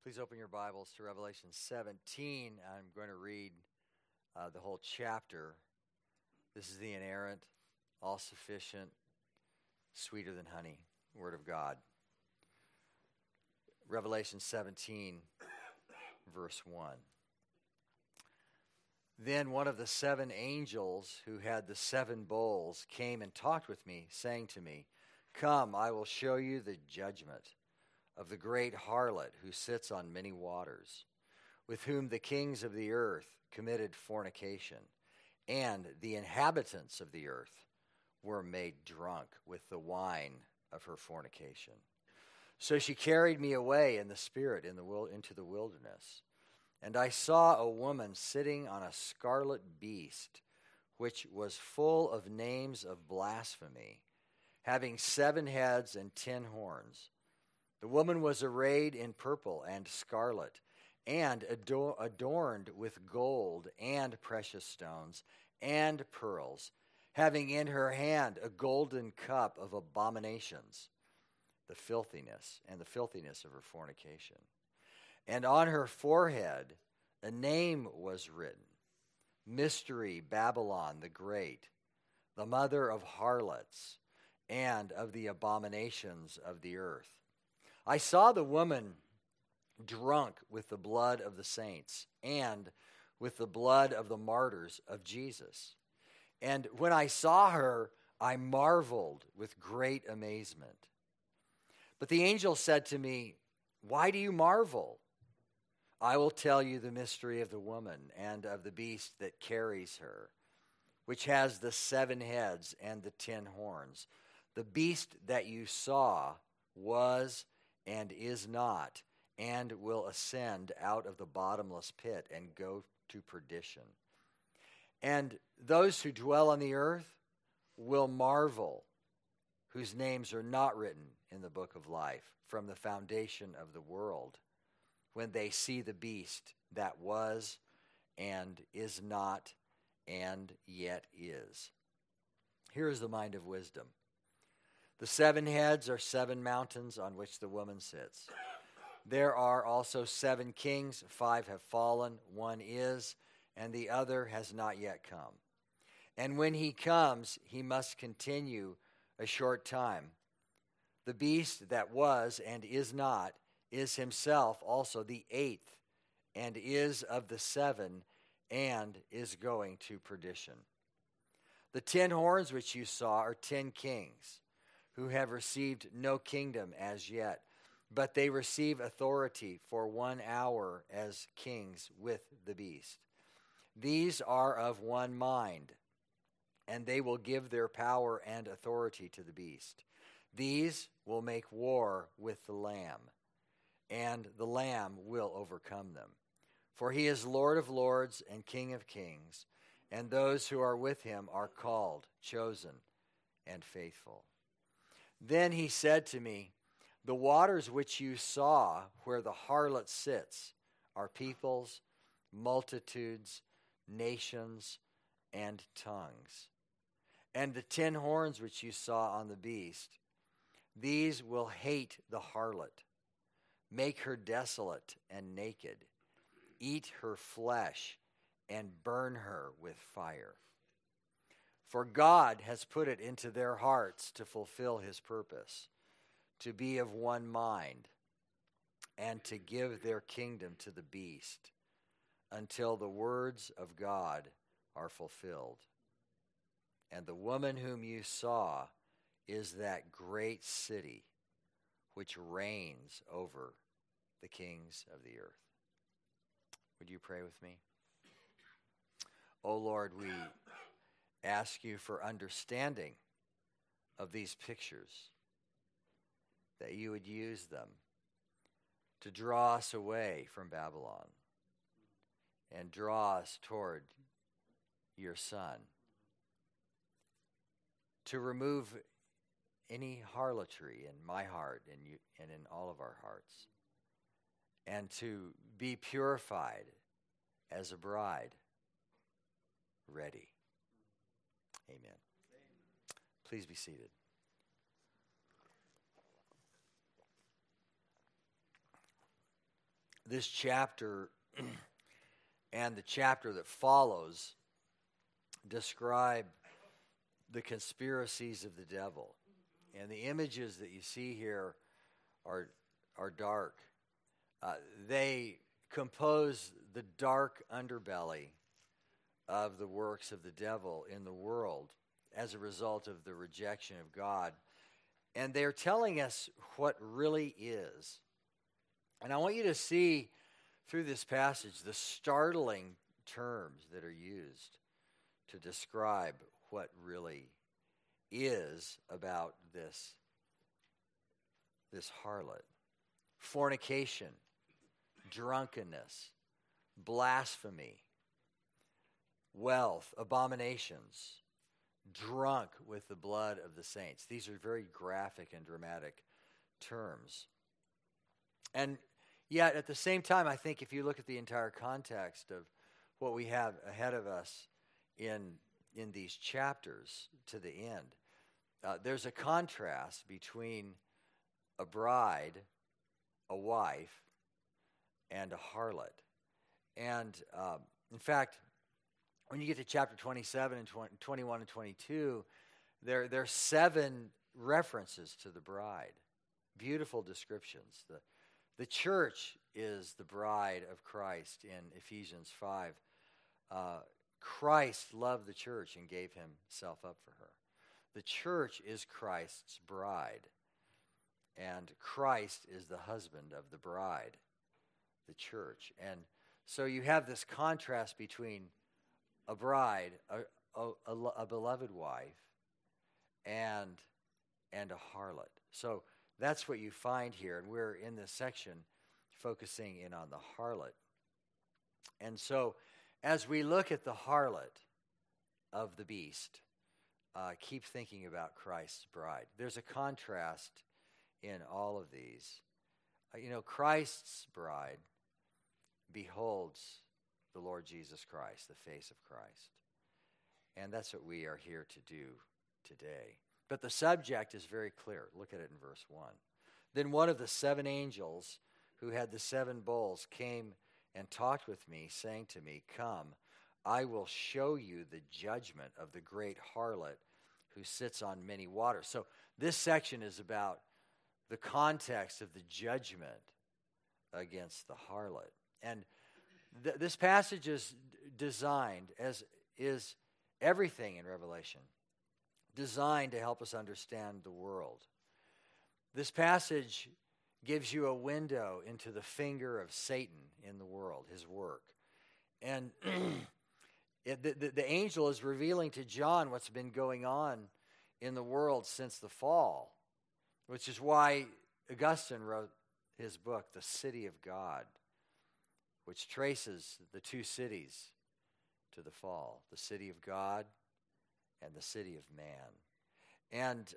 Please open your Bibles to Revelation 17. I'm going to read the whole chapter. This is the inerrant, all-sufficient, sweeter than honey Word of God. Revelation 17, verse 1. Then one of the seven angels who had the seven bowls came and talked with me, saying to me, "Come, I will show you the judgment of the great harlot who sits on many waters, with whom the kings of the earth committed fornication, and the inhabitants of the earth were made drunk with the wine of her fornication. So she carried me away in the spirit into the wilderness, and I saw a woman sitting on a scarlet beast, which was full of names of blasphemy, having 7 heads and 10 horns. The woman was arrayed in purple and scarlet, and adorned with gold and precious stones and pearls, having in her hand a golden cup of abominations, the filthiness of her fornication. And on her forehead a name was written, Mystery Babylon the Great, the mother of harlots and of the abominations of the earth. I saw the woman drunk with the blood of the saints and with the blood of the martyrs of Jesus. And when I saw her, I marveled with great amazement. But the angel said to me, "Why do you marvel? I will tell you the mystery of the woman and of the beast that carries her, which has the 7 heads and the 10 horns. The beast that you saw was and is not, and will ascend out of the bottomless pit and go to perdition. And those who dwell on the earth will marvel, whose names are not written in the book of life from the foundation of the world, when they see the beast that was and is not and yet is." Here is the mind of wisdom. The 7 heads are 7 mountains on which the woman sits. There are also 7 kings, 5 have fallen, 1 is, and the other has not yet come. And when he comes, he must continue a short time. The beast that was and is not is himself also the 8th, and is of the 7, and is going to perdition. The 10 horns which you saw are 10 kings, who have received no kingdom as yet, but they receive authority for 1 hour as kings with the beast. These are of one mind, and they will give their power and authority to the beast. These will make war with the Lamb, and the Lamb will overcome them. For he is Lord of lords and King of kings, and those who are with him are called, chosen, and faithful. Then he said to me, "The waters which you saw where the harlot sits are peoples, multitudes, nations, and tongues. And the 10 horns which you saw on the beast, these will hate the harlot, make her desolate and naked, eat her flesh, and burn her with fire. For God has put it into their hearts to fulfill his purpose, to be of one mind, and to give their kingdom to the beast, until the words of God are fulfilled. And the woman whom you saw is that great city which reigns over the kings of the earth." Would you pray with me? Oh Lord, we ask you for understanding of these pictures, that you would use them to draw us away from Babylon and draw us toward your Son, to remove any harlotry in my heart and in all of our hearts, and to be purified as a bride, ready. Amen. Please be seated. this chapter and the chapter that follows describe the conspiracies of the devil. And the images that you see here are dark. They compose the dark underbelly of the works of the devil in the world as a result of the rejection of God. And they're telling us what really is. And I want you to see through this passage the startling terms that are used to describe what really is about this harlot. Fornication, drunkenness, blasphemy, wealth, abominations, drunk with the blood of the saints. These are very graphic and dramatic terms. And yet, at the same time, I think if you look at the entire context of what we have ahead of us in these chapters to the end, there's a contrast between a bride, a wife, and a harlot. And in fact, when you get to chapter 27 and 21 and 22, there are 7 references to the bride. Beautiful descriptions. The church is the bride of Christ in Ephesians 5. Christ loved the church and gave himself up for her. The church is Christ's bride, and Christ is the husband of the bride, the church. And so you have this contrast between a bride, a beloved wife, and a harlot. So that's what you find here, and we're in this section focusing in on the harlot. And so as we look at the harlot of the beast, keep thinking about Christ's bride. There's a contrast in all of these. Christ's bride beholds the Lord Jesus Christ, the face of Christ. And that's what we are here to do today. But the subject is very clear. Look at it in verse 1. Then one of the 7 angels who had the 7 bowls came and talked with me, saying to me, "Come, I will show you the judgment of the great harlot who sits on many waters." So this section is about the context of the judgment against the harlot. And this passage is designed, as is everything in Revelation, designed to help us understand the world. This passage gives you a window into the finger of Satan in the world, his work. And the angel is revealing to John what's been going on in the world since the fall, which is why Augustine wrote his book, The City of God, which traces the 2 cities to the fall, the city of God and the city of man. And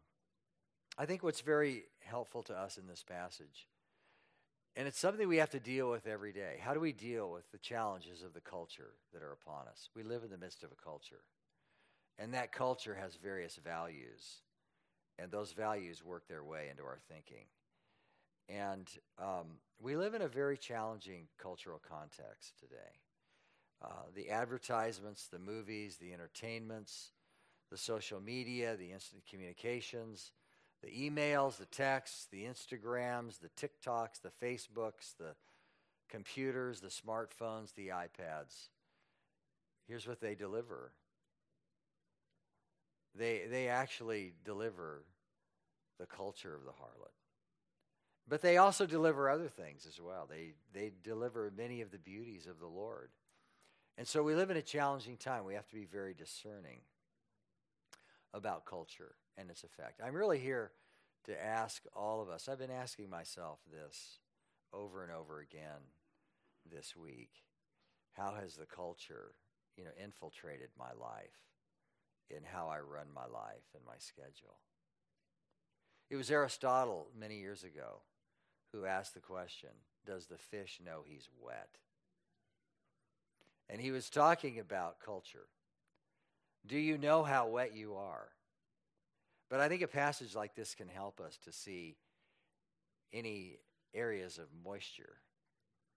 I think what's very helpful to us in this passage, and it's something we have to deal with every day. How do we deal with the challenges of the culture that are upon us? We live in the midst of a culture, and that culture has various values, and those values work their way into our thinking. And we live in a very challenging cultural context today. The advertisements, the movies, the entertainments, the social media, the instant communications, the emails, the texts, the Instagrams, the TikToks, the Facebooks, the computers, the smartphones, the iPads. Here's what they deliver. They actually deliver the culture of the harlot. But they also deliver other things as well. They deliver many of the beauties of the Lord. And so we live in a challenging time. We have to be very discerning about culture and its effect. I'm really here to ask all of us. I've been asking myself this over and over again this week. How has the culture, infiltrated my life in how I run my life and my schedule? It was Aristotle many years ago who asked the question, does the fish know he's wet? And he was talking about culture. Do you know how wet you are? But I think a passage like this can help us to see any areas of moisture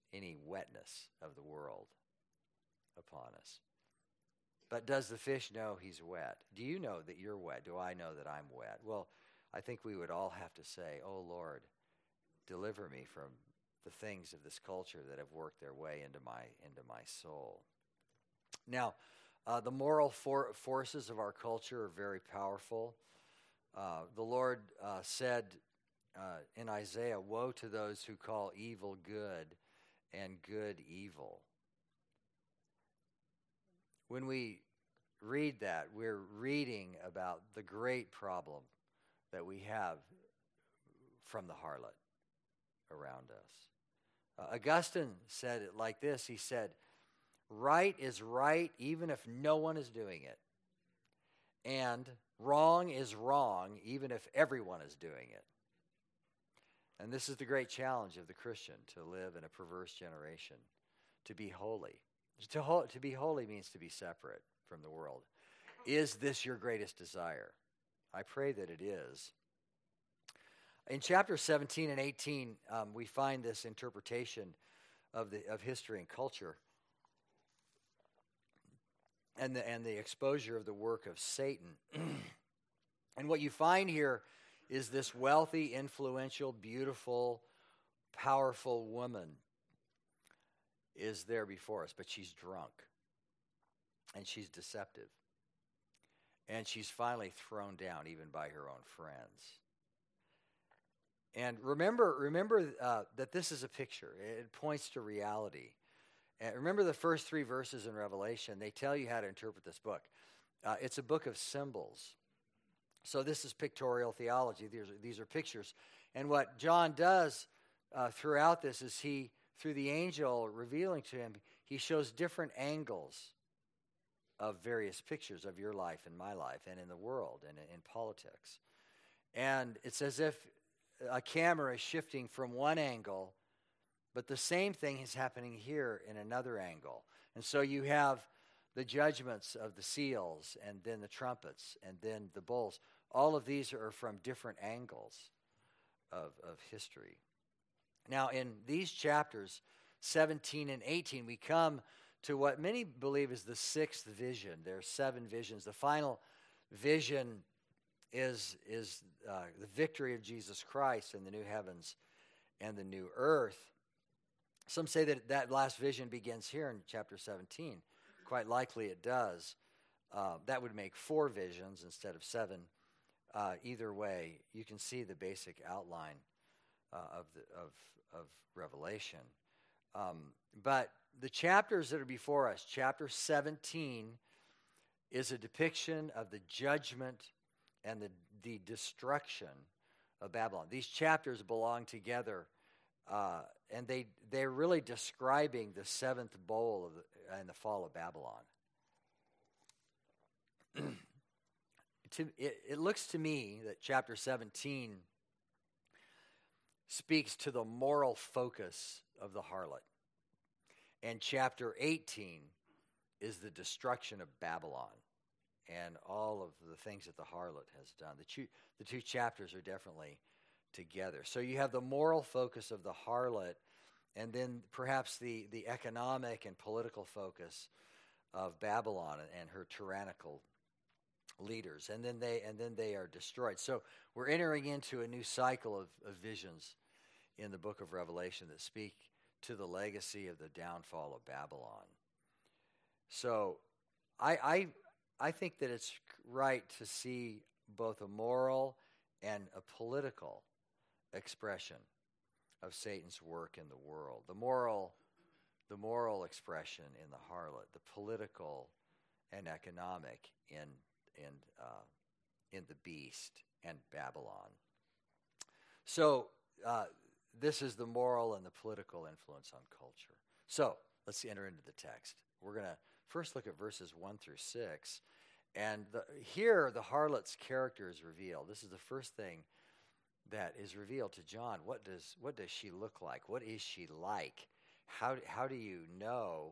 any wetness of the world upon us. But does the fish know he's wet? Do you know that you're wet? Do I know that I'm wet? Well, I think we would all have to say, oh, Lord, deliver me from the things of this culture that have worked their way into my soul. Now, the moral forces of our culture are very powerful. The Lord said in Isaiah, woe to those who call evil good and good evil. When we read that, we're reading about the great problem that we have from the harlot around us. Augustine said it like this. He said, right is right even if no one is doing it. And wrong is wrong even if everyone is doing it. And this is the great challenge of the Christian, to live in a perverse generation, to be holy. To be holy means to be separate from the world. Is this your greatest desire? I pray that it is. In chapter 17 and 18, we find this interpretation of history and culture, and the exposure of the work of Satan. And what you find here is this wealthy, influential, beautiful, powerful woman is there before us, but she's drunk, and she's deceptive, and she's finally thrown down even by her own friends. And remember that this is a picture. It points to reality. And remember the first 3 verses in Revelation. They tell you how to interpret this book. It's a book of symbols. So this is pictorial theology. These are pictures. And what John does throughout this is he, through the angel revealing to him, he shows different angles of various pictures of your life and my life and in the world and in politics. And it's as if a camera is shifting from one angle, but the same thing is happening here in another angle. And so you have the judgments of the seals, and then the trumpets, and then the bowls. All of these are from different angles of history. Now, in these chapters 17 and 18, we come to what many believe is the 6th vision. There are 7 visions. The final vision is the victory of Jesus Christ in the new heavens and the new earth. Some say that last vision begins here in chapter 17. Quite likely it does. That would make 4 visions instead of 7. Either way, you can see the basic outline of Revelation. But the chapters that are before us, chapter 17 is a depiction of the judgment and the destruction of Babylon. These chapters belong together, and they're really describing the 7th bowl and the fall of Babylon. It looks to me that chapter 17 speaks to the moral focus of the harlot, and chapter 18 is the destruction of Babylon and all of the things that the harlot has done. The two chapters are definitely together. So you have the moral focus of the harlot, and then perhaps the economic and political focus of Babylon and her tyrannical leaders, and then they are destroyed. So we're entering into a new cycle of visions in the book of Revelation that speak to the legacy of the downfall of Babylon. So I think that it's right to see both a moral and a political expression of Satan's work in the world. The moral expression in the harlot, the political and economic in the beast and Babylon. So this is the moral and the political influence on culture. So let's enter into the text. We're going to first look at verses 1 through 6. And here the harlot's character is revealed. This is the first thing that is revealed to John. What does she look like? What is she like? How do you know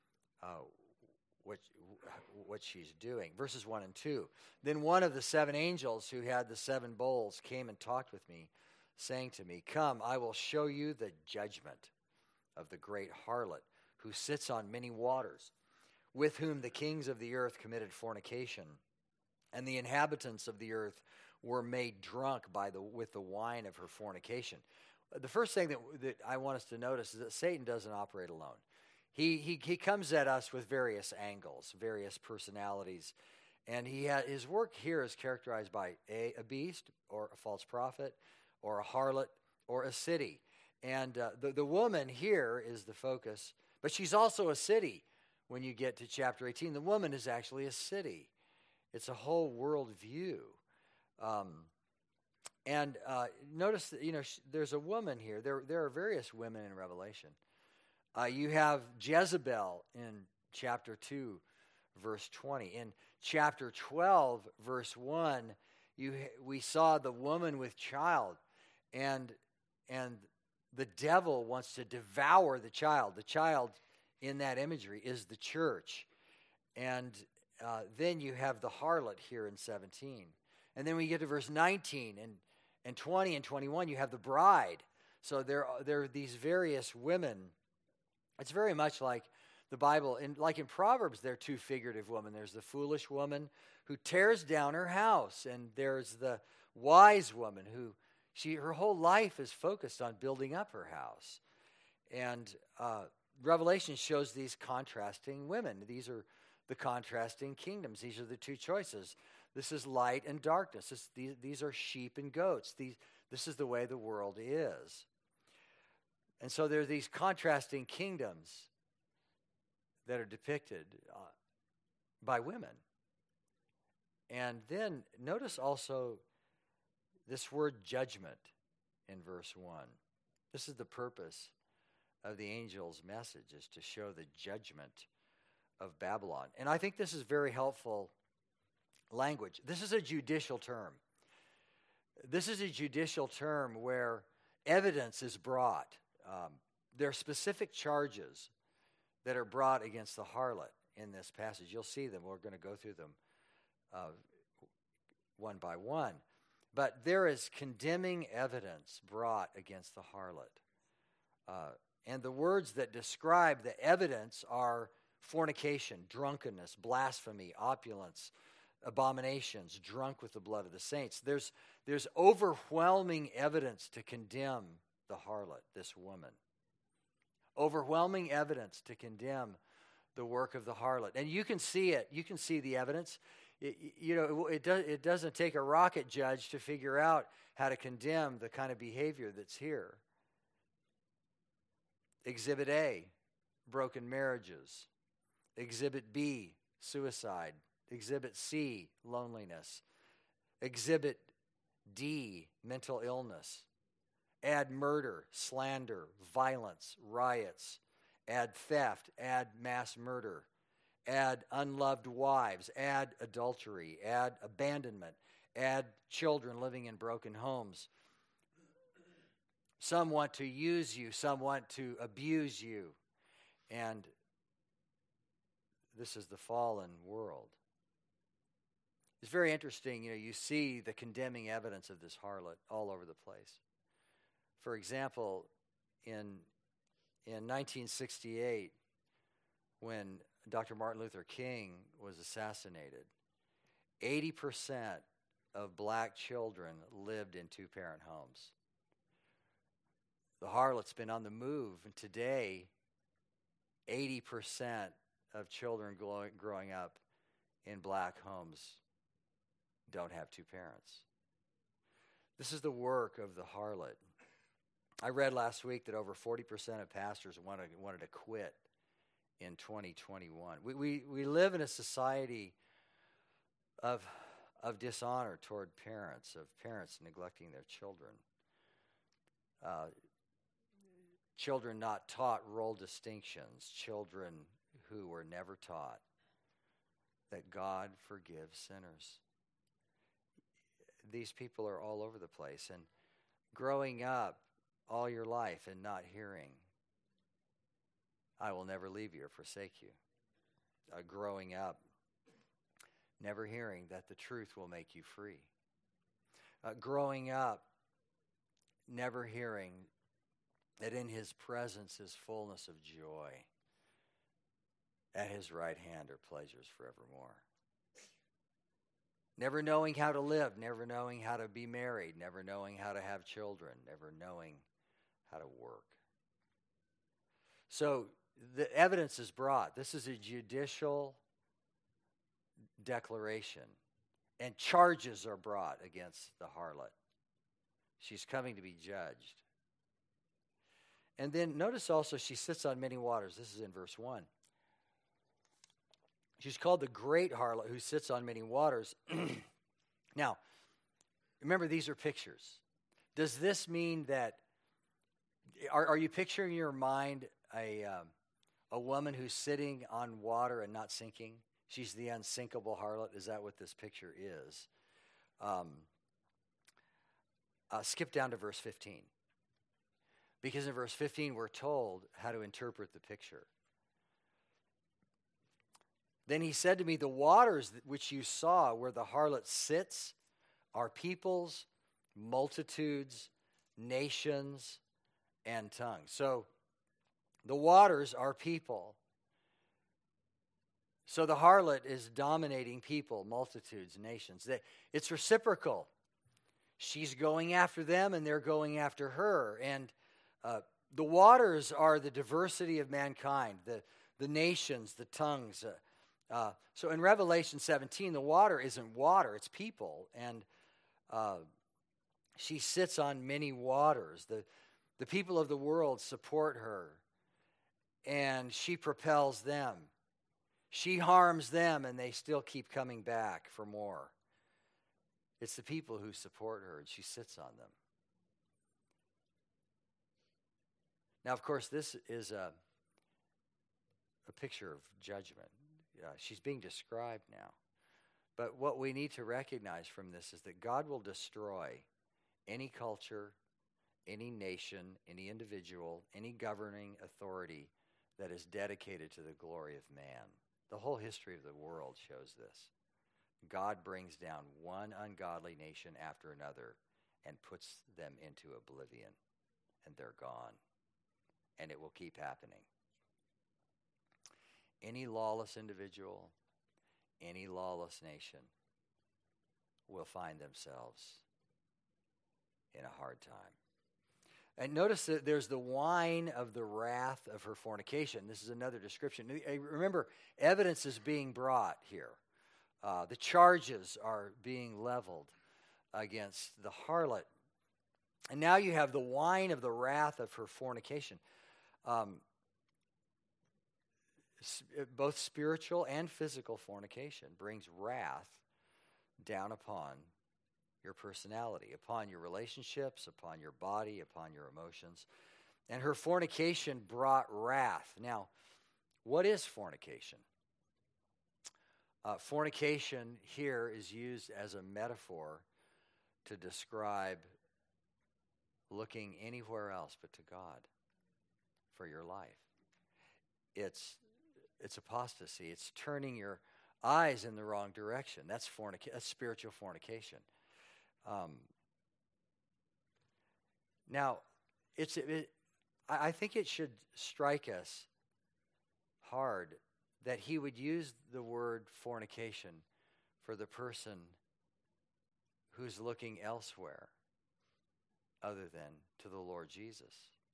what she's doing? Verses 1 and 2. Then one of the 7 angels who had the 7 bowls came and talked with me, saying to me, "Come, I will show you the judgment of the great harlot who sits on many waters, with whom the kings of the earth committed fornication, and the inhabitants of the earth were made drunk with the wine of her fornication. The first thing that I want us to notice is that Satan doesn't operate alone. He comes at us with various angles, various personalities, and his work here is characterized by a beast, or a false prophet, or a harlot, or a city. And the woman here is the focus, but she's also a city. When you get to chapter 18, the woman is actually a city. It's a whole world view. And notice that, there's a woman here. There are various women in Revelation. You have Jezebel in chapter 2, verse 20. In chapter 12, verse 1, we saw the woman with child, and the devil wants to devour the child. The child in that imagery is the church. And then you have the harlot here in 17. And then we get to verse 19 and 20 and 21, you have the bride. So there are these various women. It's very much like the Bible. Like in Proverbs, there are two figurative women. There's the foolish woman who tears down her house, and there's the wise woman who her whole life is focused on building up her house. And Revelation shows these contrasting women. These are the contrasting kingdoms. These are the two choices. This is light and darkness. These are sheep and goats. This is the way the world is. And so there are these contrasting kingdoms that are depicted by women. And then notice also this word judgment in verse 1. This is the purpose of the angel's message, is to show the judgment of Babylon. And I think this is very helpful language. This is a judicial term. This is a judicial term where evidence is brought. There are specific charges that are brought against the harlot in this passage. You'll see them. We're going to go through them one by one. But there is condemning evidence brought against the harlot. And the words that describe the evidence are fornication, drunkenness, blasphemy, opulence, abominations, drunk with the blood of the saints. There's overwhelming evidence to condemn the harlot, this woman. Overwhelming evidence to condemn the work of the harlot. And you can see it. You can see the evidence. It doesn't take a rocket judge to figure out how to condemn the kind of behavior that's here. Exhibit A, broken marriages. Exhibit B, suicide. Exhibit C, loneliness. Exhibit D, mental illness. Add murder, slander, violence, riots. Add theft, add mass murder. Add unloved wives, add adultery, add abandonment, add children living in broken homes. Some want to use you, some want to abuse you. And this is the fallen world. It's very interesting, you see the condemning evidence of this harlot all over the place. For example, in 1968, when Dr. Martin Luther King was assassinated, 80% of black children lived in two-parent homes. The harlot's been on the move, and today, 80% of children growing up in black homes don't have two parents. This is the work of the harlot. I read last week that over 40% of pastors wanted to quit in 2021. We live in a society of dishonor toward parents, of parents neglecting their children. Children not taught role distinctions, children who were never taught that God forgives sinners. These people are all over the place, and growing up all your life and not hearing, I will never leave you or forsake you. Growing up, never hearing that the truth will make you free. Growing up, never hearing that in his presence is fullness of joy. At his right hand are pleasures forevermore. Never knowing how to live, never knowing how to be married, never knowing how to have children, never knowing how to work. So the evidence is brought. This is a judicial declaration, and charges are brought against the harlot. She's coming to be judged. And then notice also she sits on many waters. This is in verse 1. She's called the great harlot who sits on many waters. Now, remember, these are pictures. Does this mean that, are you picturing in your mind a woman who's sitting on water and not sinking? She's the unsinkable harlot. Is that what this picture is? Skip down to verse 15. Because in verse 15, we're told how to interpret the picture. Then he said to me, the waters which you saw where the harlot sits are peoples, multitudes, nations, and tongues. So the waters are people. So the harlot is dominating people, multitudes, nations. It's reciprocal. She's going after them and they're going after her. And the waters are the diversity of mankind, the nations, the tongues. So in Revelation 17, the water isn't water, it's people. And she sits on many waters. The people of the world support her, and she propels them. She harms them, and they still keep coming back for more. It's the people who support her, and she sits on them. Now, of course, this is a picture of judgment. She's being described now. But what we need to recognize from this is that God will destroy any culture, any nation, any individual, any governing authority that is dedicated to the glory of man. The whole history of the world shows this. God brings down one ungodly nation after another and puts them into oblivion, and they're gone. And it will keep happening. Any lawless individual, any lawless nation will find themselves in a hard time. And notice that there's the wine of the wrath of her fornication. This is another description. Remember, evidence is being brought here. The charges are being leveled against the harlot. And now you have the wine of the wrath of her fornication. Both spiritual and physical fornication brings wrath down upon your personality, upon your relationships, upon your body, upon your emotions. And her fornication brought wrath. Now, what is fornication? Fornication here is used as a metaphor to describe looking anywhere else but to God for your life. It's apostasy. It's turning your eyes in the wrong direction. That's spiritual fornication. Now, I think it should strike us hard that he would use the word fornication for the person who's looking elsewhere other than to the Lord Jesus.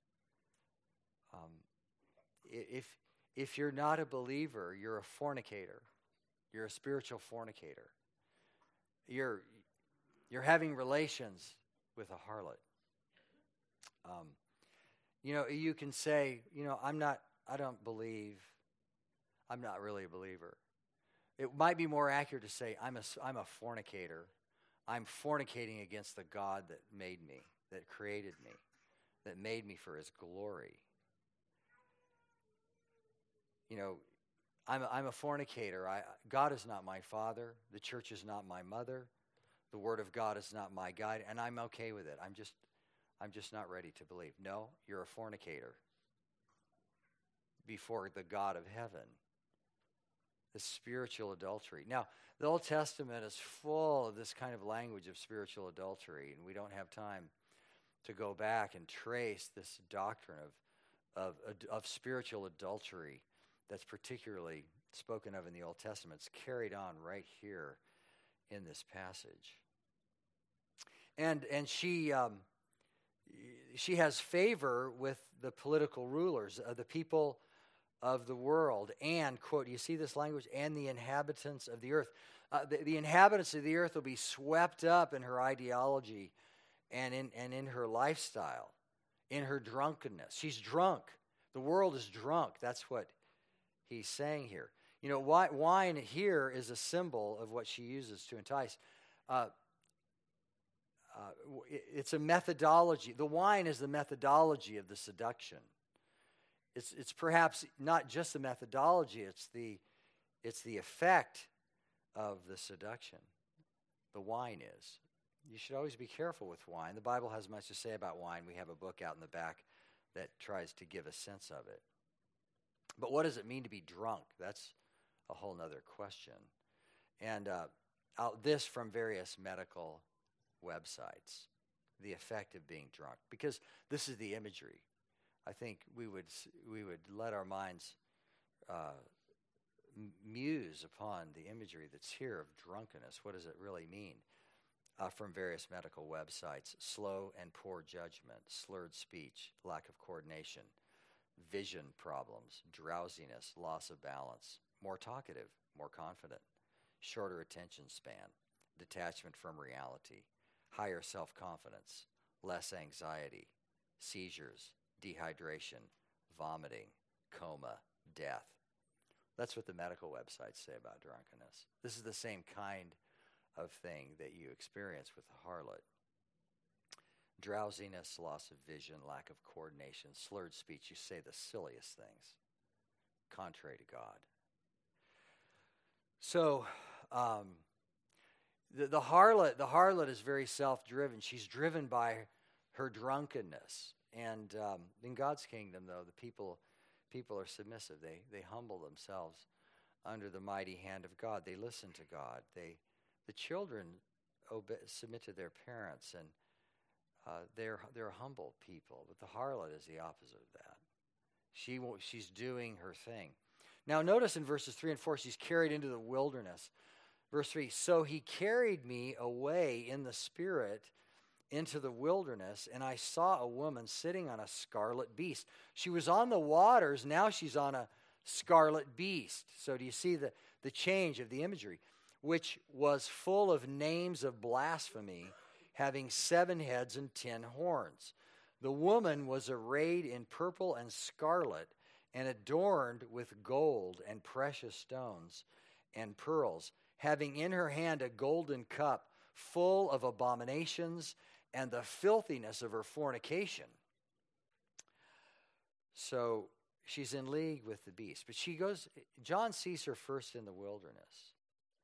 If you're not a believer, you're a fornicator. You're a spiritual fornicator. You're having relations with a harlot. You can say, I don't believe. I'm not really a believer. It might be more accurate to say, I'm a fornicator. I'm fornicating against the God that made me, that created me, that made me for his glory. I'm a fornicator. God is not my father. The church is not my mother. The word of God is not my guide, and I'm okay with it. I'm just not ready to believe. No, you're a fornicator before the God of heaven. The spiritual adultery. Now, the Old Testament is full of this kind of language of spiritual adultery, and we don't have time to go back and trace this doctrine of spiritual adultery that's particularly spoken of in the Old Testament. It's carried on right here in this passage. And she has favor with the political rulers, the people of the world, and, quote, you see this language, and the inhabitants of the earth. The inhabitants of the earth will be swept up in her ideology and in her lifestyle, in her drunkenness. She's drunk. The world is drunk. That's what he's saying here. You know, wine here is a symbol of what she uses to entice. It's a methodology. The wine is the methodology of the seduction. It's perhaps not just the methodology, it's the effect of the seduction. The wine is. You should always be careful with wine. The Bible has much to say about wine. We have a book out in the back that tries to give a sense of it. But what does it mean to be drunk? That's a whole nother question. And this from various medical websites, the effect of being drunk, because this is the imagery. I think we would let our minds muse upon the imagery that's here of drunkenness. What does it really mean? From various medical websites: slow and poor judgment, slurred speech, lack of coordination, vision problems, drowsiness, loss of balance, more talkative, more confident, shorter attention span, detachment from reality, higher self-confidence, less anxiety, seizures, dehydration, vomiting, coma, death. That's what the medical websites say about drunkenness. This is the same kind of thing that you experience with the harlot. Drowsiness, loss of vision, lack of coordination, slurred speech. You say the silliest things, contrary to God. So, the harlot is very self-driven. She's driven by her drunkenness. And in God's kingdom, though, the people are submissive. They humble themselves under the mighty hand of God. They listen to God. The children submit to their parents, and they're humble people. But the harlot is the opposite of that. She's doing her thing. Now notice in verses 3 and 4, she's carried into the wilderness. Verse 3, so he carried me away in the spirit into the wilderness, and I saw a woman sitting on a scarlet beast. She was on the waters, now she's on a scarlet beast. So do you see the change of the imagery? Which was full of names of blasphemy, having 7 heads and 10 horns. The woman was arrayed in purple and scarlet, and adorned with gold and precious stones and pearls, having in her hand a golden cup full of abominations and the filthiness of her fornication. So she's in league with the beast. But John sees her first in the wilderness.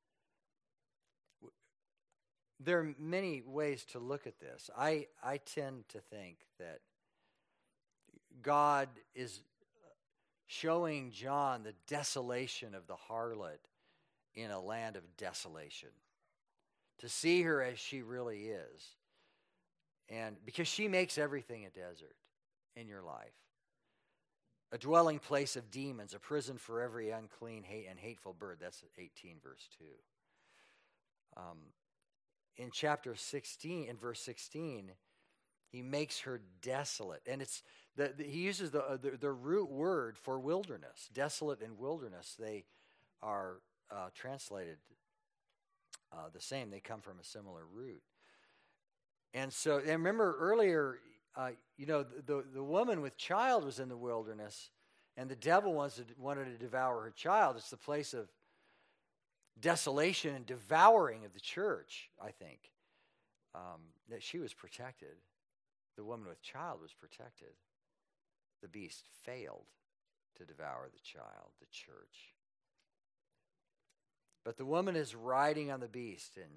There are many ways to look at this. I tend to think that God is showing John the desolation of the harlot in a land of desolation, to see her as she really is. And because she makes everything a desert in your life, a dwelling place of demons, a prison for every unclean and hateful bird. That's 18 verse 2. In chapter 16, in verse 16, he makes her desolate. And he uses the root word for wilderness. Desolate and wilderness, they are translated the same. They come from a similar root. And remember earlier, the woman with child was in the wilderness, and the devil wanted to devour her child. It's the place of desolation and devouring of the church, I think, that she was protected. The woman with child was protected. The beast failed to devour the child, the church. But the woman is riding on the beast, and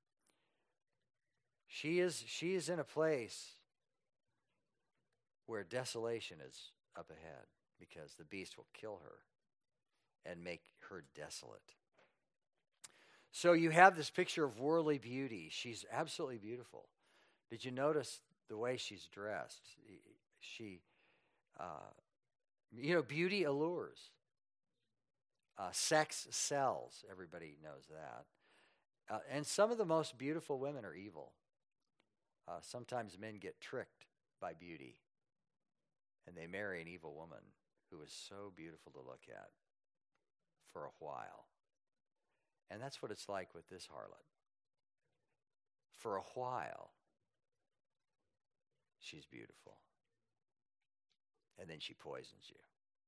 she is in a place where desolation is up ahead, because the beast will kill her and make her desolate. So you have this picture of worldly beauty. She's absolutely beautiful. Did you notice the way she's dressed. She, beauty allures. Sex sells. Everybody knows that. And some of the most beautiful women are evil. Sometimes men get tricked by beauty, and they marry an evil woman who is so beautiful to look at for a while. And that's what it's like with this harlot. For a while, she's beautiful. And then she poisons you.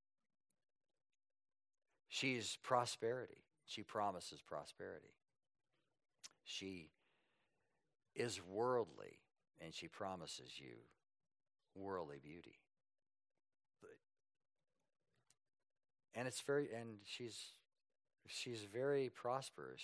She's prosperity. She promises prosperity. She is worldly, and she promises you worldly beauty. And she's very prosperous.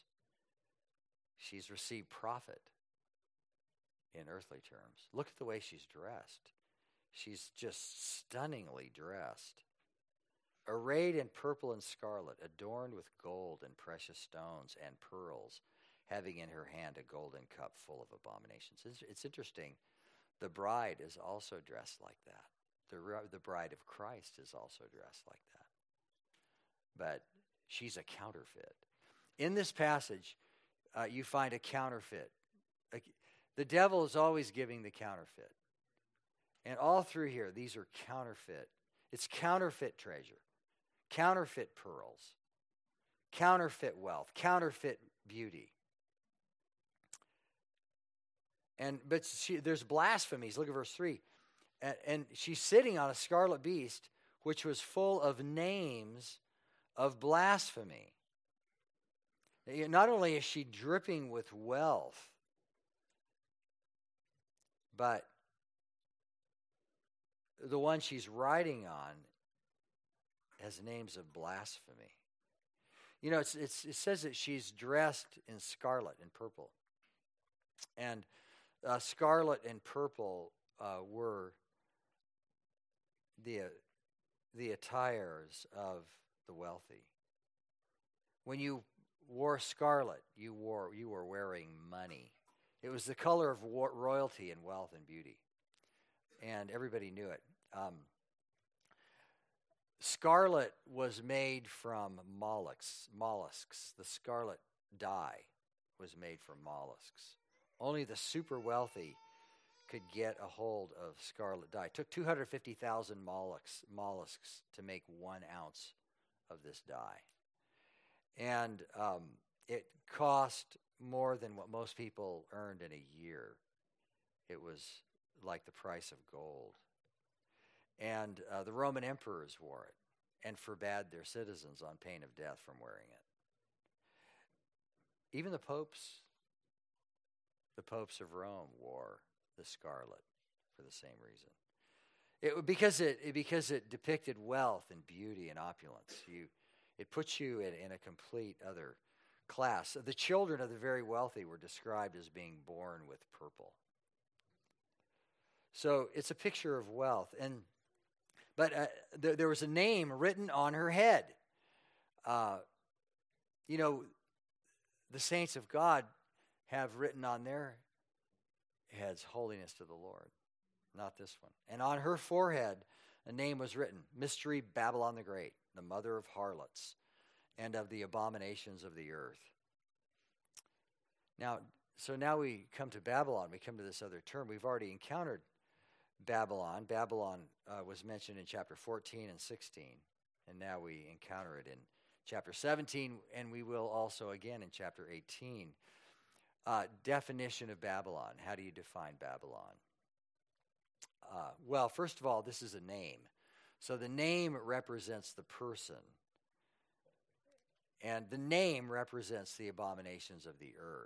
She's received profit in earthly terms. Look at the way she's dressed. She's just stunningly dressed. Arrayed in purple and scarlet, adorned with gold and precious stones and pearls, having in her hand a golden cup full of abominations. It's interesting. The bride is also dressed like that. The bride of Christ is also dressed like that. But she's a counterfeit. In this passage, you find a counterfeit. The devil is always giving the counterfeit. And all through here, these are counterfeit. It's counterfeit treasure, counterfeit pearls, counterfeit wealth, counterfeit beauty. But there's blasphemies. Look at verse 3. And she's sitting on a scarlet beast, which was full of names of blasphemy. Not only is she dripping with wealth, but the one she's riding on has names of blasphemy. It says that she's dressed in scarlet and purple. And scarlet and purple were the attires of the wealthy. When you wore scarlet, you were wearing money. It was the color of royalty and wealth and beauty, and everybody knew it. Scarlet was made from mollusks. The scarlet dye was made from mollusks. Only the super wealthy could get a hold of scarlet dye. It took 250,000 mollusks to make 1 ounce of this dye. And it cost more than what most people earned in a year. It was like the price of gold. And the Roman emperors wore it and forbade their citizens on pain of death from wearing it. Even the popes of Rome wore the scarlet for the same reason. Because it depicted wealth and beauty and opulence. It puts you in a complete other class. The children of the very wealthy were described as being born with purple. So it's a picture of wealth. But there was a name written on her head. The saints of God have written on their heads, holiness to the Lord. Not this one. And on her forehead, a name was written, Mystery Babylon the Great, the mother of harlots and of the abominations of the earth. Now we come to Babylon. We come to this other term. We've already encountered Babylon. Babylon was mentioned in chapter 14 and 16. And now we encounter it in chapter 17, and we will also again in chapter 18. Definition of Babylon. How do you define Babylon? Well, first of all, this is a name. So the name represents the person. And the name represents the abominations of the earth.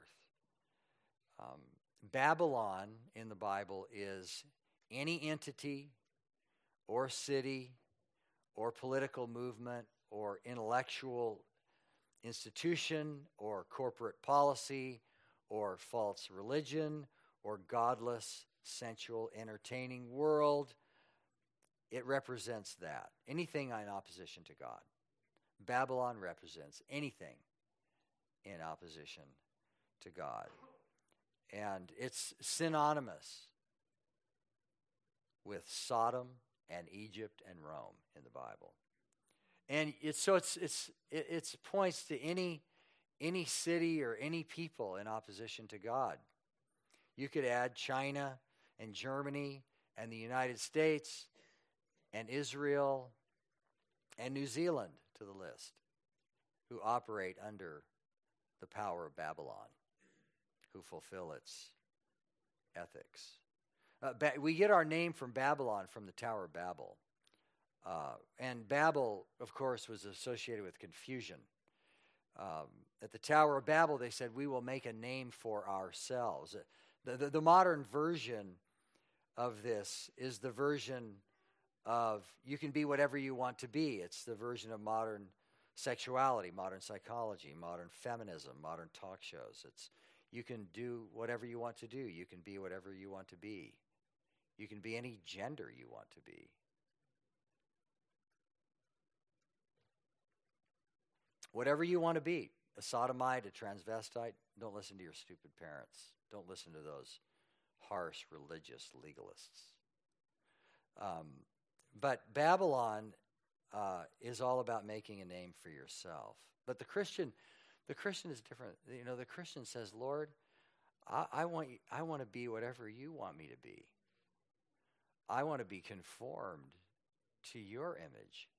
Babylon in the Bible is any entity or city or political movement or intellectual institution or corporate policy or false religion or godless, sensual, entertaining world. It represents that. Anything in opposition to God. Babylon represents anything in opposition to God. And it's synonymous with Sodom and Egypt and Rome in the Bible. And it points to any city or any people in opposition to God. You could add China and Germany and the United States and Israel and New Zealand to the list, who operate under the power of Babylon, who fulfill its ethics. We get our name from Babylon, from the Tower of Babel. And Babel, of course, was associated with confusion. At the Tower of Babel, they said, we will make a name for ourselves. The modern version of this is the version of you can be whatever you want to be. It's the version of modern sexuality, modern psychology, modern feminism, modern talk shows. It's you can do whatever you want to do. You can be whatever you want to be. You can be any gender you want to be. Whatever you want to be, a sodomite, a transvestite, don't listen to your stupid parents. Don't listen to those harsh religious legalists. But Babylon is all about making a name for yourself. But the Christian is different. You know, the Christian says, Lord, I want to be whatever you want me to be. I want to be conformed to your image.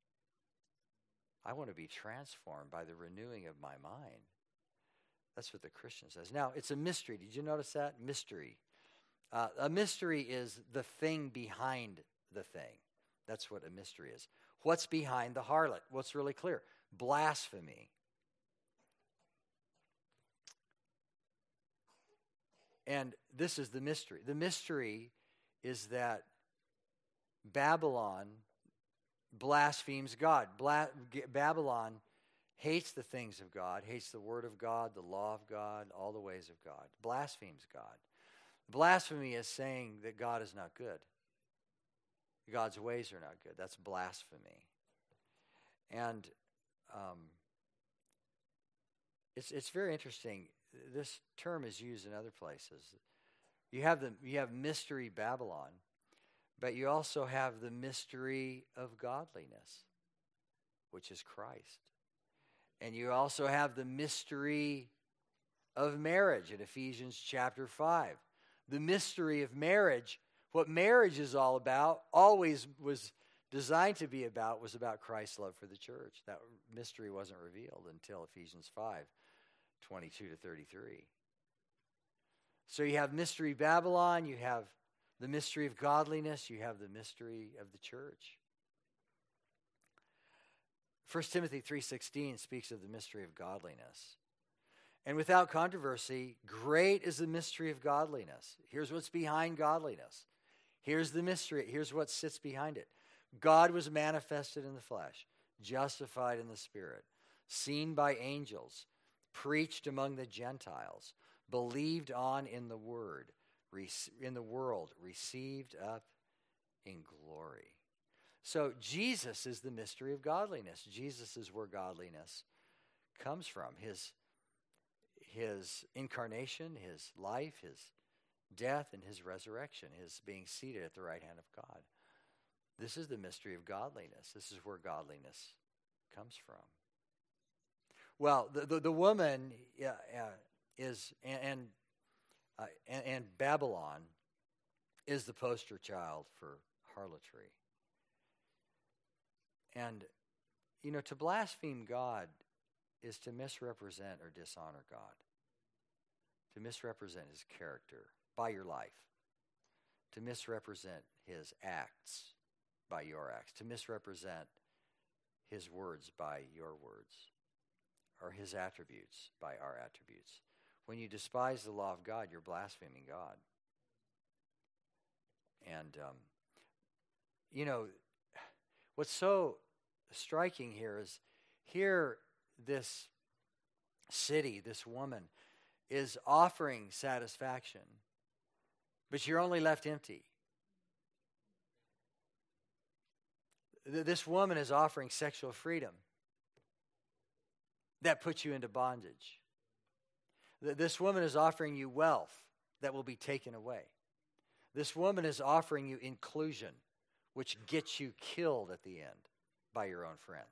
I want to be transformed by the renewing of my mind. That's what the Christian says. Now, it's a mystery. Did you notice that? Mystery. A mystery is the thing behind the thing. That's what a mystery is. What's behind the harlot? What's really clear? Blasphemy. And this is the mystery. The mystery is that Babylon blasphemes God. Babylon hates the things of God, hates the word of God, the law of God, all the ways of God, blasphemes God. Blasphemy is saying that God is not good. God's ways are not good. That's blasphemy. And it's very interesting. This term is used in other places. You have mystery Babylon, but you also have the mystery of godliness, which is Christ. And you also have the mystery of marriage in Ephesians chapter 5. The mystery of marriage, what marriage is all about, always was designed to be about, was about Christ's love for the church. That mystery wasn't revealed until Ephesians 5:22 to 33. So you have mystery Babylon, you have the mystery of godliness, you have the mystery of the church. 1 Timothy 3:16 speaks of the mystery of godliness. And without controversy, great is the mystery of godliness. Here's what's behind godliness. Here's the mystery. Here's what sits behind it. God was manifested in the flesh, justified in the Spirit, seen by angels, preached among the Gentiles, believed on in the world, received up in glory. So Jesus is the mystery of godliness. Jesus is where godliness comes from. His incarnation, his life, his death, and his resurrection, his being seated at the right hand of God. This is the mystery of godliness. This is where godliness comes from. Well, the woman is, and Babylon is the poster child for harlotry. And, you know, to blaspheme God is to misrepresent or dishonor God. To misrepresent his character by your life. To misrepresent his acts by your acts. To misrepresent his words by your words. Or his attributes by our attributes. When you despise the law of God, you're blaspheming God. And, you know, what's so striking here is this city, this woman, is offering satisfaction, but you're only left empty. This woman is offering sexual freedom that puts you into bondage. This woman is offering you wealth that will be taken away. This woman is offering you inclusion, which gets you killed at the end by your own friends.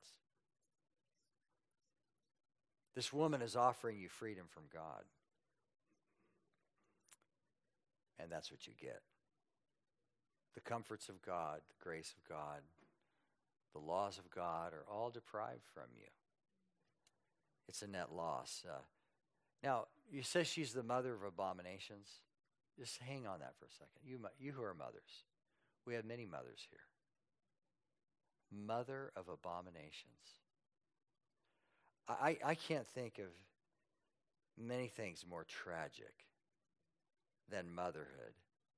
This woman is offering you freedom from God. And that's what you get. The comforts of God, the grace of God, the laws of God are all deprived from you. It's a net loss. Now, you say she's the mother of abominations. Just hang on that for a second. You who are mothers. We have many mothers here. Mother of abominations. I can't think of many things more tragic than motherhood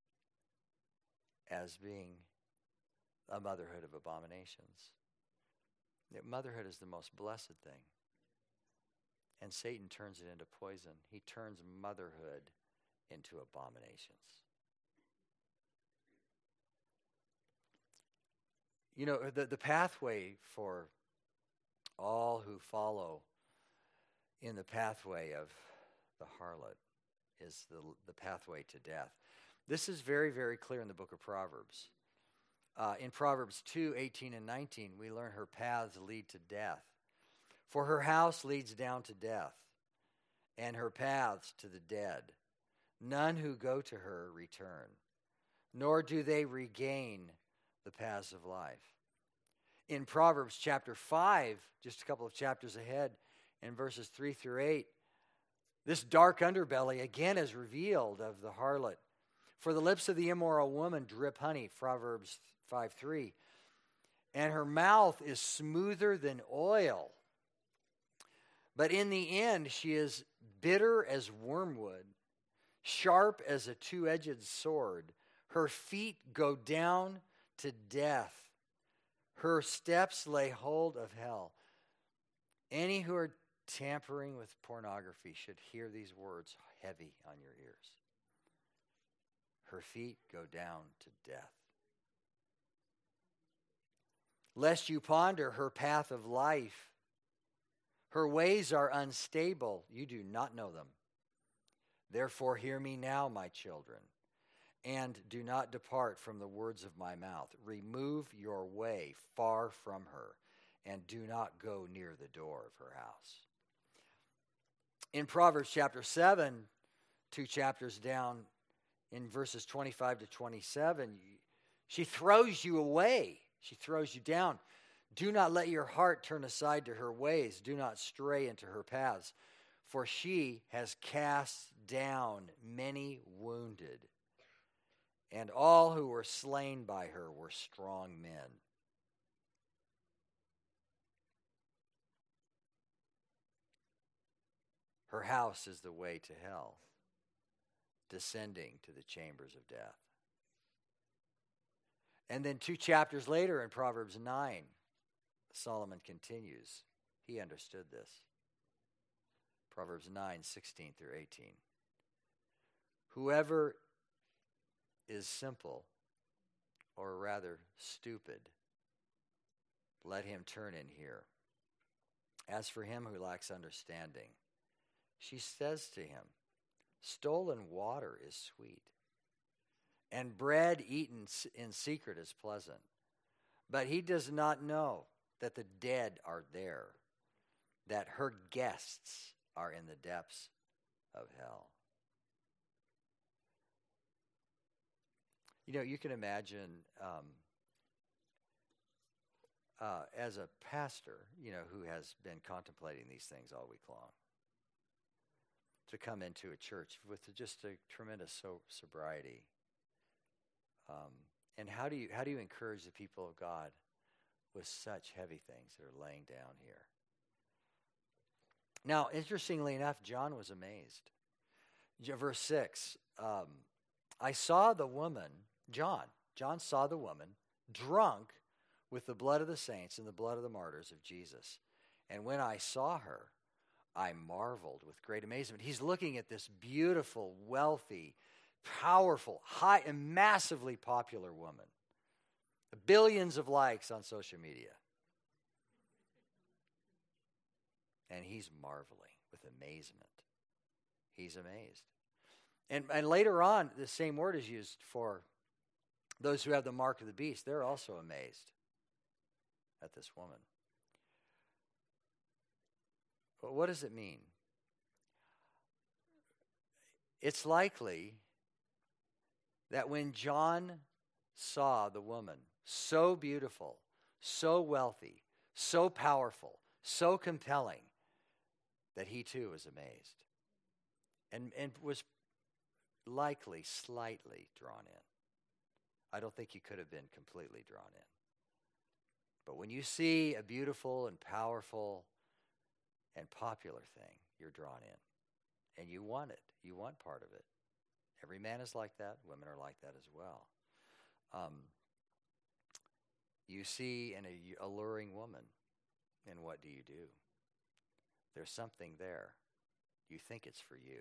as being a motherhood of abominations. Motherhood is the most blessed thing. And Satan turns it into poison. He turns motherhood into abominations. You know, the pathway for all who follow in the pathway of the harlot is the pathway to death. This is very, very clear in the book of Proverbs. In Proverbs 2:18 and 19, we learn her paths lead to death. For her house leads down to death, and her paths to the dead. None who go to her return, nor do they regain the paths of life. In Proverbs chapter 5, just a couple of chapters ahead, in verses 3 through 8, this dark underbelly again is revealed of the harlot. For the lips of the immoral woman drip honey, Proverbs 5:3, and her mouth is smoother than oil. But in the end, she is bitter as wormwood, sharp as a two-edged sword. Her feet go down to death. Her steps lay hold of hell. Any who are tampering with pornography should hear these words heavy on your ears. Her feet go down to death. Lest you ponder her path of life. Her ways are unstable. You do not know them. Therefore, hear me now, my children, and do not depart from the words of my mouth. Remove your way far from her, and do not go near the door of her house. In Proverbs chapter 7, 2 chapters down, in verses 25 to 27, she throws you away. She throws you down. Do not let your heart turn aside to her ways. Do not stray into her paths. For she has cast down many wounded, and all who were slain by her were strong men. Her house is the way to hell, descending to the chambers of death. And then 2 chapters later in Proverbs 9, Solomon continues. He understood this. Proverbs 9:16 through 18. Whoever is simple, or rather stupid, let him turn in here. As for him who lacks understanding, she says to him, stolen water is sweet, and bread eaten in secret is pleasant. But he does not know that the dead are there, that her guests are in the depths of hell. You know, you can imagine as a pastor, you know, who has been contemplating these things all week long, to come into a church with just a tremendous sobriety. And how do you encourage the people of God with such heavy things that are laying down here? Now, interestingly enough, John was amazed. Verse 6, I saw the woman, John saw the woman drunk with the blood of the saints and the blood of the martyrs of Jesus. And when I saw her, I marveled with great amazement. He's looking at this beautiful, wealthy, powerful, high, and massively popular woman. Billions of likes on social media. And he's marveling with amazement. He's amazed. And later on, the same word is used for Those who have the mark of the beast, they're also amazed at this woman. But what does it mean? It's likely that when John saw the woman, so beautiful, so wealthy, so powerful, so compelling, that he too was amazed and was likely slightly drawn in. I don't think he could have been completely drawn in. But when you see a beautiful and powerful and popular thing, you're drawn in. And you want it. You want part of it. Every man is like that. Women are like that as well. You see an alluring woman, and what do? There's something there. You think it's for you.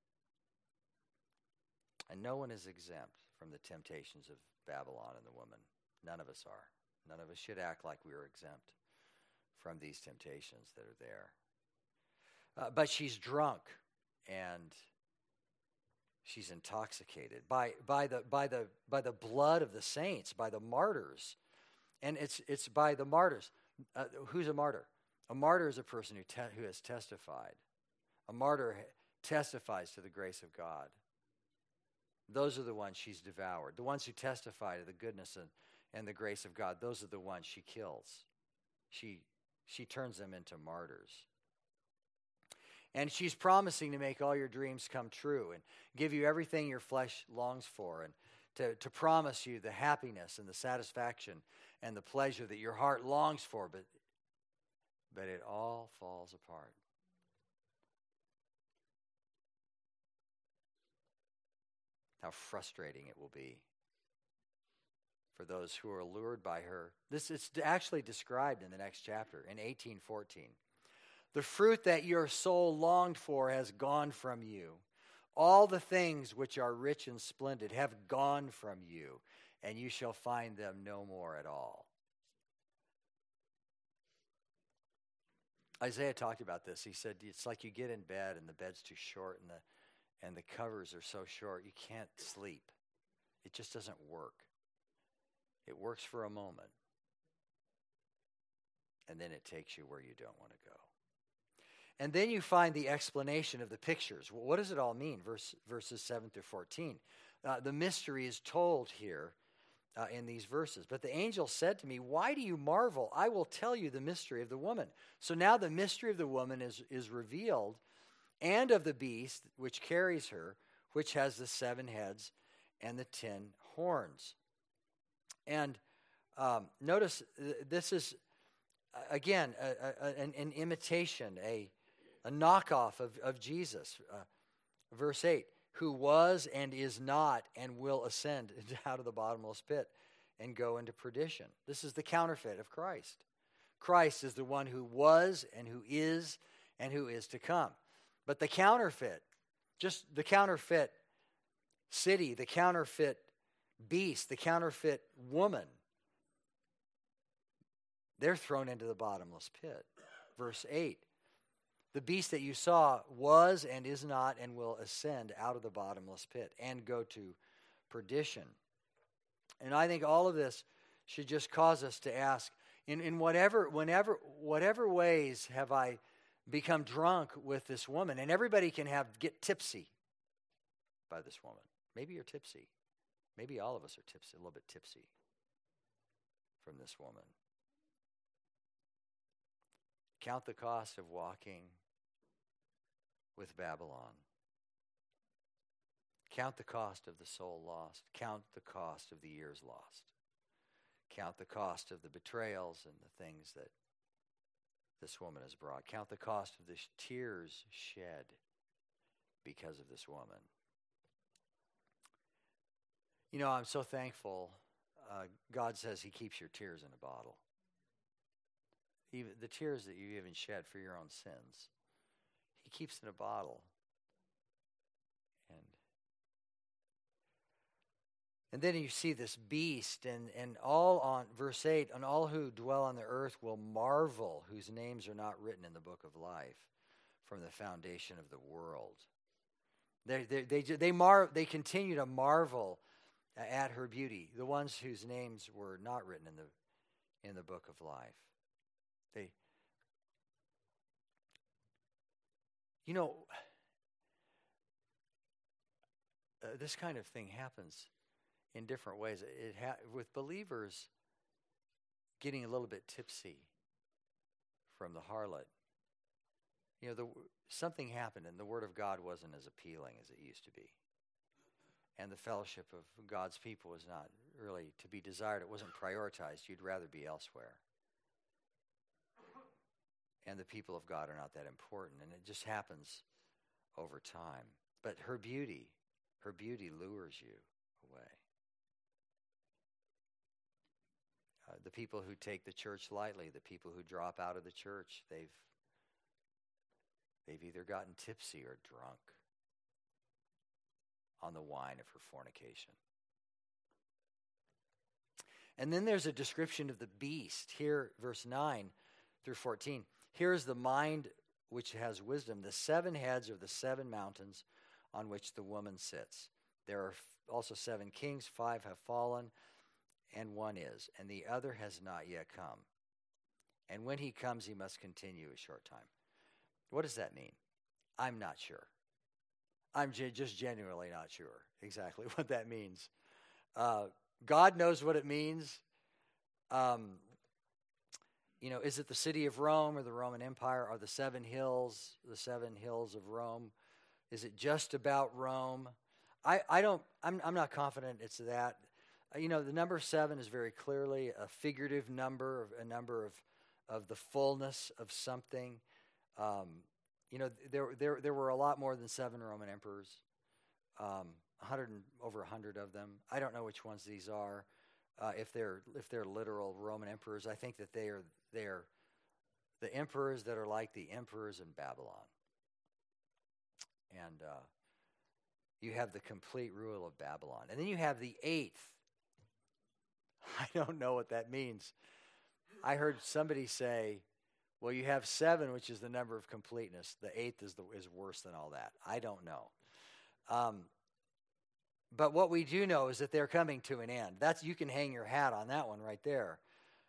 And no one is exempt from the temptations of Babylon and the woman. None of us are. None of us should act like we are exempt from these temptations that are there. But she's drunk and she's intoxicated by the blood of the saints, by the martyrs, and it's by the martyrs. Who's a martyr? A martyr is a person who has testified. A martyr testifies to the grace of God. Those are the ones she's devoured. The ones who testify to the goodness and the grace of God, those are the ones she kills. She turns them into martyrs. And she's promising to make all your dreams come true and give you everything your flesh longs for, and to promise you the happiness and the satisfaction and the pleasure that your heart longs for, but it all falls apart. How frustrating it will be for those who are allured by her. This is actually described in the next chapter, in 18:14. The fruit that your soul longed for has gone from you. All the things which are rich and splendid have gone from you, and you shall find them no more at all. Isaiah talked about this. He said, it's like you get in bed and the bed's too short and the covers are so short you can't sleep. It just doesn't work. It works for a moment, and then it takes you where you don't want to go. And then you find the explanation of the pictures. Well, what does it all mean? Verses 7 through 14. The mystery is told here in these verses. But the angel said to me, why do you marvel? I will tell you the mystery of the woman. So now the mystery of the woman is revealed, and of the beast which carries her, which has the 7 heads and the 10 horns. And notice this is, again, an imitation, a knockoff of Jesus. Verse 8, who was and is not and will ascend out of the bottomless pit and go into perdition. This is the counterfeit of Christ. Christ is the one who was and who is to come. But the counterfeit, just the counterfeit city, the counterfeit beast, the counterfeit woman, they're thrown into the bottomless pit. Verse 8, the beast that you saw was and is not and will ascend out of the bottomless pit and go to perdition. And I think all of this should just cause us to ask, in whatever ways have I become drunk with this woman? And everybody can get tipsy by this woman. Maybe you're tipsy. Maybe all of us are tipsy, a little bit tipsy from this woman. Count the cost of walking with Babylon. Count the cost of the soul lost. Count the cost of the years lost. Count the cost of the betrayals and the things that this woman has brought. Count the cost of the tears shed because of this woman. You know, I'm so thankful. God says he keeps your tears in a bottle. Even the tears that you even shed for your own sins, he keeps in a bottle. And then you see this beast, and all on, verse 8, and all who dwell on the earth will marvel, whose names are not written in the book of life from the foundation of the world. They continue to marvel at her beauty, the ones whose names were not written in the book of life. This kind of thing happens in different ways. With believers getting a little bit tipsy from the harlot. Something happened, and the Word of God wasn't as appealing as it used to be. And the fellowship of God's people was not really to be desired. It wasn't prioritized. You'd rather be elsewhere. And the people of God are not that important, and it just happens over time. But her beauty lures you away. The people who take the church lightly, the people who drop out of the church, they've either gotten tipsy or drunk on the wine of her fornication. And then there's a description of the beast. Here, verse 9 through 14. Here is the mind which has wisdom. The 7 heads are the 7 mountains on which the woman sits. There are also 7 kings, 5 have fallen, and 1 is, and the other has not yet come. And when he comes, he must continue a short time. What does that mean? I'm not sure. I'm just genuinely not sure exactly what that means. God knows what it means. Is it the city of Rome or the Roman Empire? Are the 7 hills of Rome? Is it just about Rome? I'm not confident it's that. The number 7 is very clearly a figurative number, a number of the fullness of something. There were a lot more than 7 Roman emperors, over 100 of them. I don't know which ones these are. If they're literal Roman emperors, I think that they are the emperors that are like the emperors in Babylon. And you have the complete rule of Babylon. And then you have the 8th. I don't know what that means. I heard somebody say, well, you have 7, which is the number of completeness. The 8th is worse than all that. I don't know. But what we do know is that they're coming to an end. You can hang your hat on that one right there.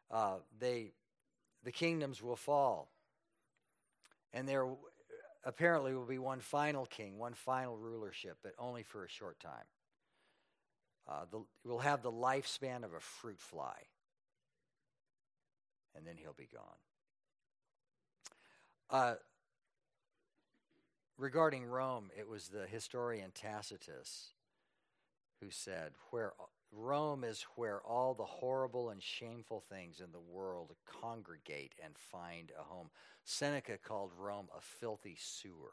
The kingdoms will fall. And there apparently will be one final king, one final rulership, but only for a short time. We'll have the lifespan of a fruit fly. And then he'll be gone. Regarding Rome, it was the historian Tacitus who said, Rome is where all the horrible and shameful things in the world congregate and find a home. Seneca called Rome a filthy sewer.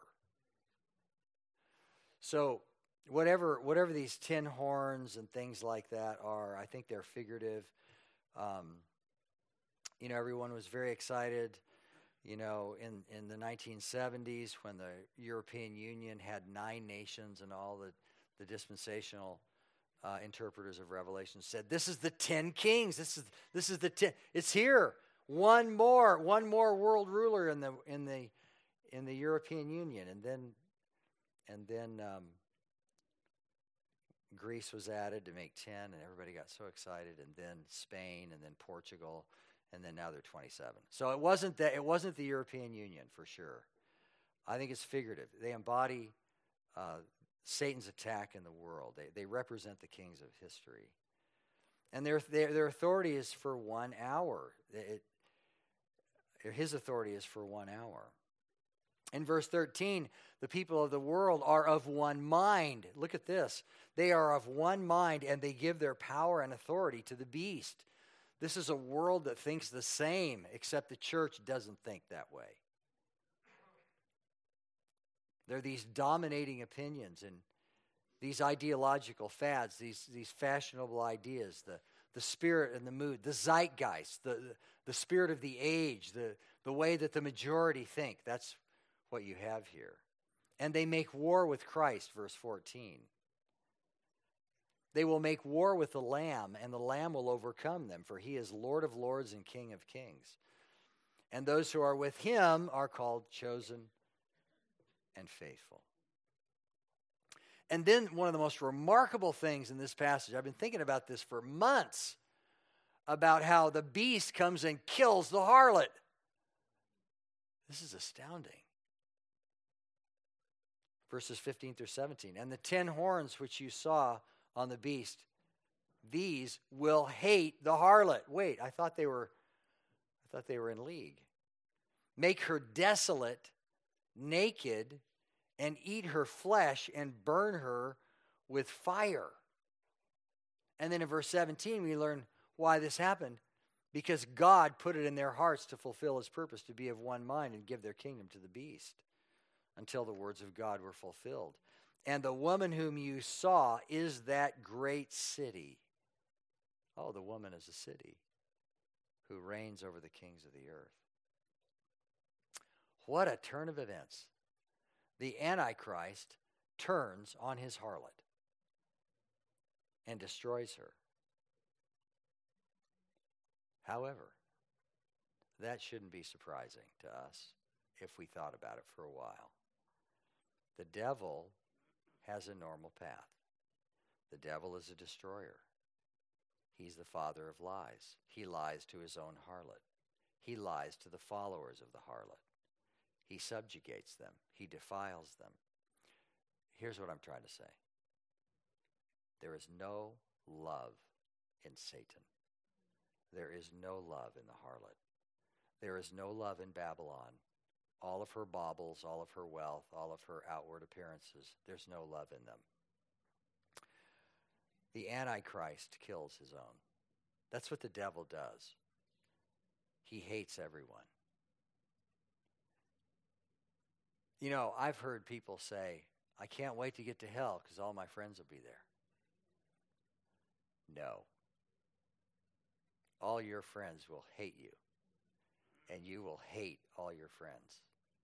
So whatever these 10 horns and things like that are, I think they're figurative. Everyone was very excited, in the 1970s when the European Union had 9 nations and all the dispensational interpreters of Revelation said, this is the 10 kings. This is the 10. It's here. One more world ruler in the European Union, and then Greece was added to make 10, and everybody got so excited, and then Spain, and then Portugal, and then now they're 27. So it wasn't the European Union for sure. I think it's figurative. They embody Satan's attack in the world. They represent the kings of history. And their authority is for 1 hour. His authority is for 1 hour. In verse 13, the people of the world are of one mind. Look at this. They are of one mind, and they give their power and authority to the beast. This is a world that thinks the same, except the church doesn't think that way. There are these dominating opinions and these ideological fads, these fashionable ideas, the spirit and the mood, the zeitgeist, the spirit of the age, the way that the majority think. That's what you have here. And they make war with Christ, verse 14. They will make war with the Lamb, and the Lamb will overcome them, for he is Lord of lords and King of kings. And those who are with him are called chosen and faithful. And then one of the most remarkable things in this passage, I've been thinking about this for months, about how the beast comes and kills the harlot. This is astounding. Verses 15 through 17. And the 10 horns which you saw on the beast, these will hate the harlot. Wait, I thought they were in league. Make her desolate, naked, and eat her flesh and burn her with fire. And then in verse 17 we learn why this happened. Because God put it in their hearts to fulfill his purpose, to be of one mind and give their kingdom to the beast, until the words of God were fulfilled. And the woman whom you saw is that great city. Oh, the woman is a city who reigns over the kings of the earth. What a turn of events. The Antichrist turns on his harlot and destroys her. However, that shouldn't be surprising to us if we thought about it for a while. The devil has a normal path. The devil is a destroyer. He's the father of lies. He lies to his own harlot. He lies to the followers of the harlot. He subjugates them. He defiles them. Here's what I'm trying to say. There is no love in Satan. There is no love in the harlot. There is no love in Babylon. All of her baubles, all of her wealth, all of her outward appearances, there's no love in them. The Antichrist kills his own. That's what the devil does. He hates everyone. You know, I've heard people say, I can't wait to get to hell because all my friends will be there. No. All your friends will hate you, and you will hate all your friends.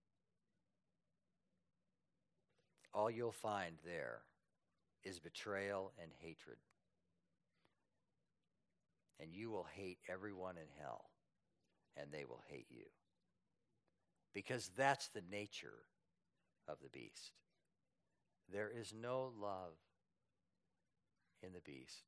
All you'll find there is betrayal and hatred. And you will hate everyone in hell, and they will hate you. Because that's the nature of the beast. There is no love in the beast.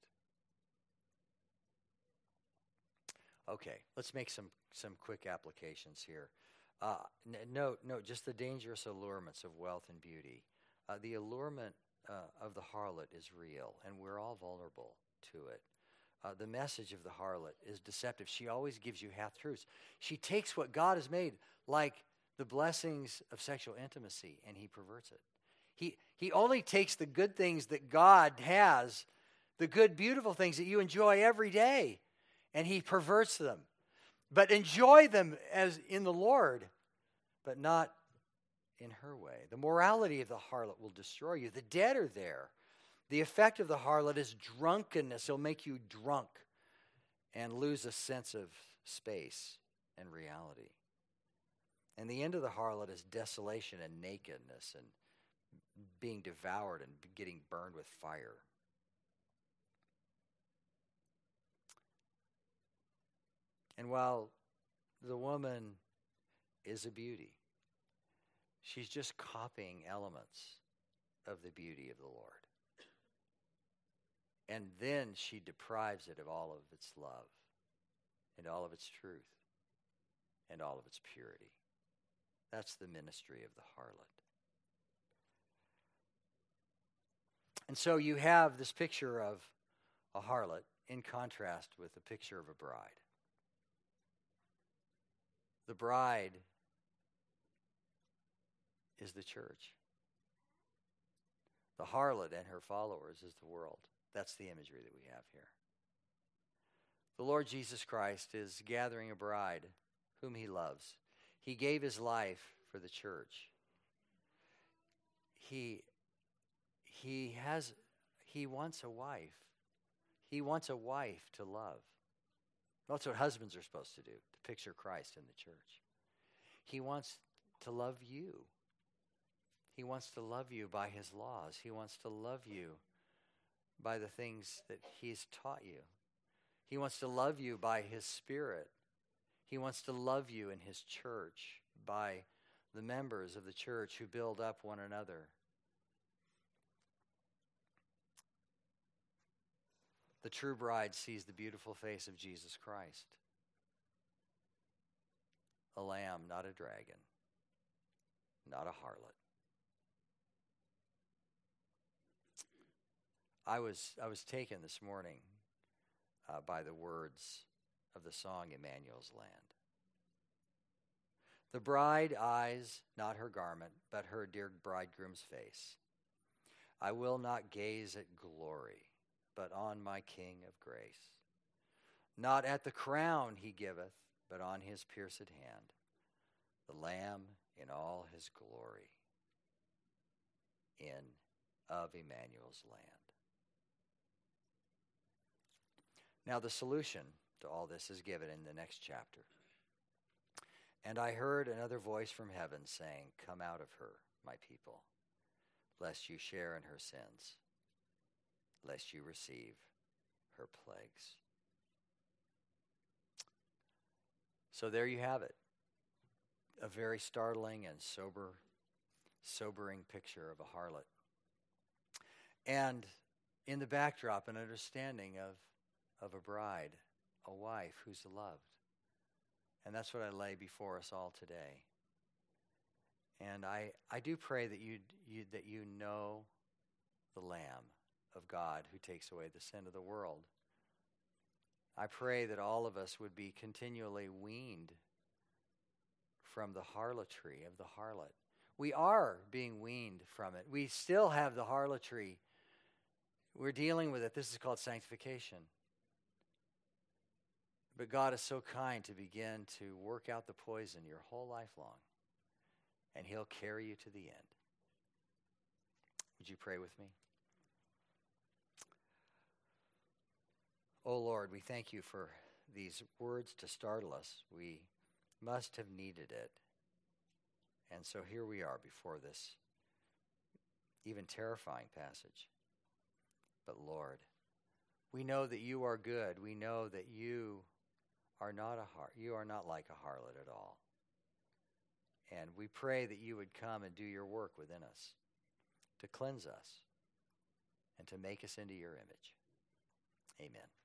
Okay, let's make some quick applications here. Note just the dangerous allurements of wealth and beauty. The allurement of the harlot is real, and we're all vulnerable to it. The message of the harlot is deceptive. She always gives you half-truths. She takes what God has made, like the blessings of sexual intimacy, and he perverts it. He only takes the good things that God has, the good, beautiful things that you enjoy every day, and he perverts them. But enjoy them as in the Lord, but not in her way. The morality of the harlot will destroy you. The dead are there. The effect of the harlot is drunkenness. It'll make you drunk and lose a sense of space and reality. And the end of the harlot is desolation and nakedness and being devoured and getting burned with fire. And while the woman is a beauty, she's just copying elements of the beauty of the Lord. And then she deprives it of all of its love and all of its truth and all of its purity. That's the ministry of the harlot. And so you have this picture of a harlot in contrast with the picture of a bride. The bride is the church. The harlot and her followers is the world. That's the imagery that we have here. The Lord Jesus Christ is gathering a bride whom he loves. He gave his life for the church. He wants a wife. He wants a wife to love. That's what husbands are supposed to do, to picture Christ in the church. He wants to love you. He wants to love you by his laws. He wants to love you by the things that he's taught you. He wants to love you by his Spirit. He wants to love you in his church by the members of the church who build up one another. The true bride sees the beautiful face of Jesus Christ. A lamb, not a dragon, not a harlot. I was taken this morning by the words of the song Emmanuel's Land. The bride eyes not her garment, but her dear bridegroom's face. I will not gaze at glory, but on my King of grace. Not at the crown he giveth, but on his pierced hand, the Lamb in all his glory, of Emmanuel's land. Now the solution to all this is given in the next chapter. And I heard another voice from heaven saying, "Come out of her, my people, lest you share in her sins, lest you receive her plagues." So there you have it. A very startling and sobering picture of a harlot. And in the backdrop, an understanding of a bride, a wife who's loved. And that's what I lay before us all today. And I do pray that you know the Lamb of God who takes away the sin of the world. I pray that all of us would be continually weaned from the harlotry of the harlot. We are being weaned from it. We still have the harlotry. We're dealing with it. This is called sanctification. But God is so kind to begin to work out the poison your whole life long, and he'll carry you to the end. Would you pray with me? Oh Lord, we thank you for these words to startle us. We must have needed it. And so here we are before this even terrifying passage. But Lord, we know that you are good. We know that you are not like a harlot at all. And we pray that you would come and do your work within us, to cleanse us and to make us into your image. Amen.